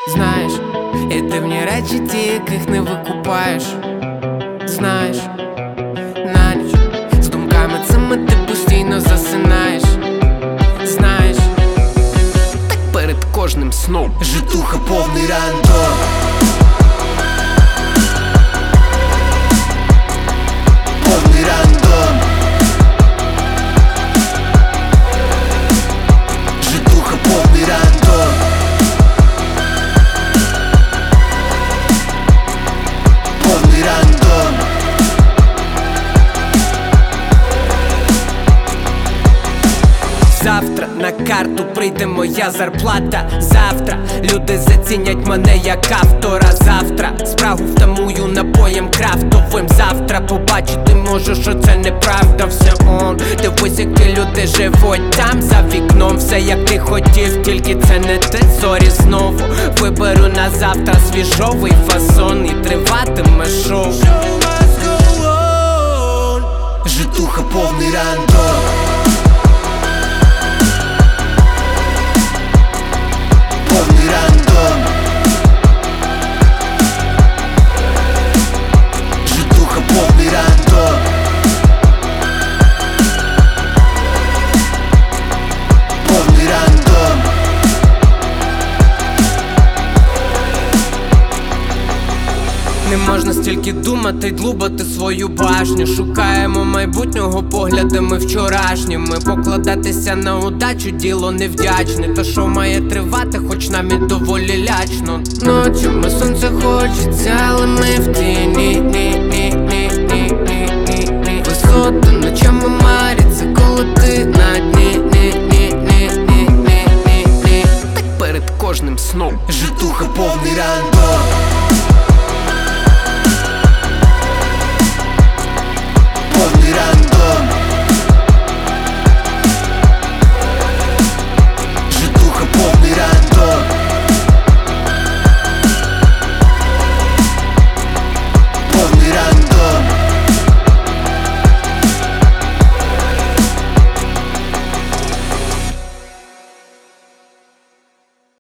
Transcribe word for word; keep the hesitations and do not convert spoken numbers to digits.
Знаєш, є дивні речі, ті, яких не викупаєш. Знаєш, на ніч з думками цими ти постійно засинаєш. Знаєш, так перед кожним сном житуха повний рандом. Повний рандом. Житуха повний рандом. Повний рандом. Завтра на карту прийде моя зарплата. Завтра люди зацінять мене як автора. Завтра спрагу втамую напоєм крафтовим. Завтра побачити можу, що це неправда. Все он, дивись, які люди живуть там за вікном. Все як ти хотів, тільки це не те. Зорі знову виберу на завтра свіжовий фасон. І триватиме шоу. Житуха повний рандом. Повний рандом. Житуха повний рандом. Повний рандом. Не можна стільки думати й длубати свою башню. Шукаємо майбутнього поглядами вчорашніми. Покладатися на удачу діло невдячне. То що має тривати, хоч нам і доволі лячно. Ночами сонце хочеться, але ми в тіні. Висоти ночами маряться, коли ти на дні. Так перед кожним сном житуха повний рандом.